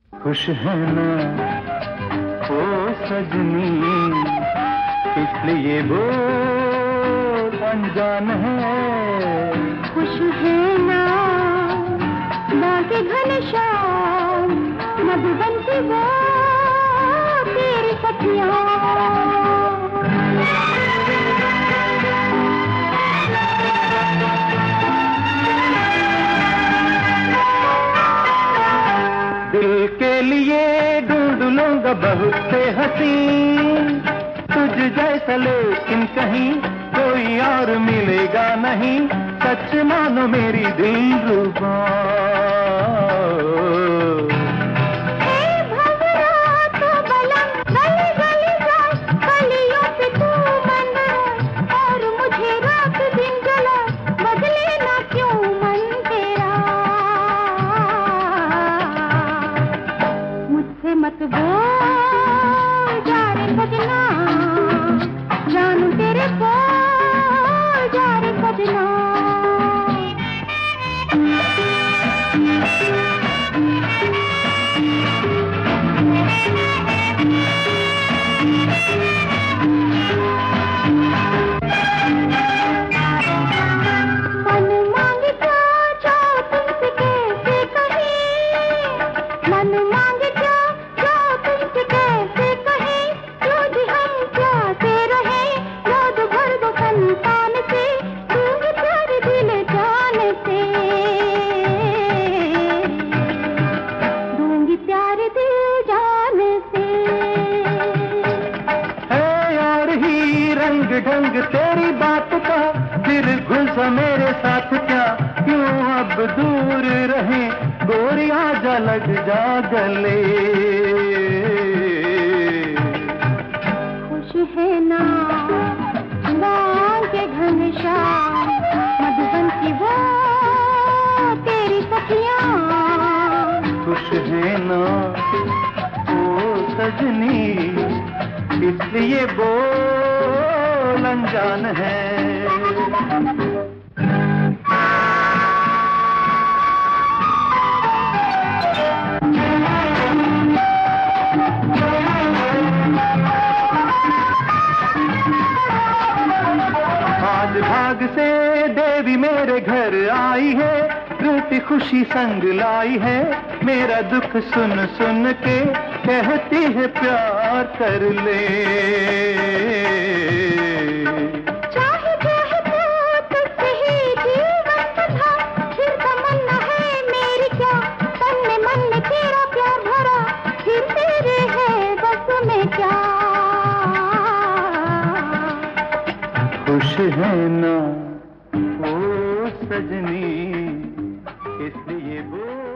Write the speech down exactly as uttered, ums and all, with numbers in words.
खुश है ना ओ सजनी, इसलिए वो अनजान है। खुश है ना बाके घनश्याम, मधुबन की वो तेरी सखियाँ। दिल के लिए ढूंढ लूंगा बहुत से हसीन, तुझ जैसा लेकिन कहीं कोई और मिलेगा नहीं। सच मानो मेरी दिलरुबा। मत बोल जा रे सजना, जानू तेरे बोल जा रे सजना। मन मांगे क्या जाओ तुमसे कैसे कहीं, मन मांगे रंग ढंग तेरी बात का, फिर घुस मेरे साथ क्या, क्यों अब दूर रहे गोरी, आजा लग जा गले। खुश है ना बाके घनश्याम, मधुबन की वो तेरी सखियाँ। खुश है ना ओ सजनी, इसलिए वो अनजान है। आज भाग से देवी मेरे घर आई है, रूठी खुशी संग लाई है। मेरा दुख सुन सुन के कहती है प्यार कर ले। चाहे चाहे तो तुझसे ही जीवन था, फिर तमन्ना है मेरी क्या, तन में मन में तेरा प्यार भरा, फिर तेरे है बस में क्या। खुश है ना ओ सजनी, इसलिए वो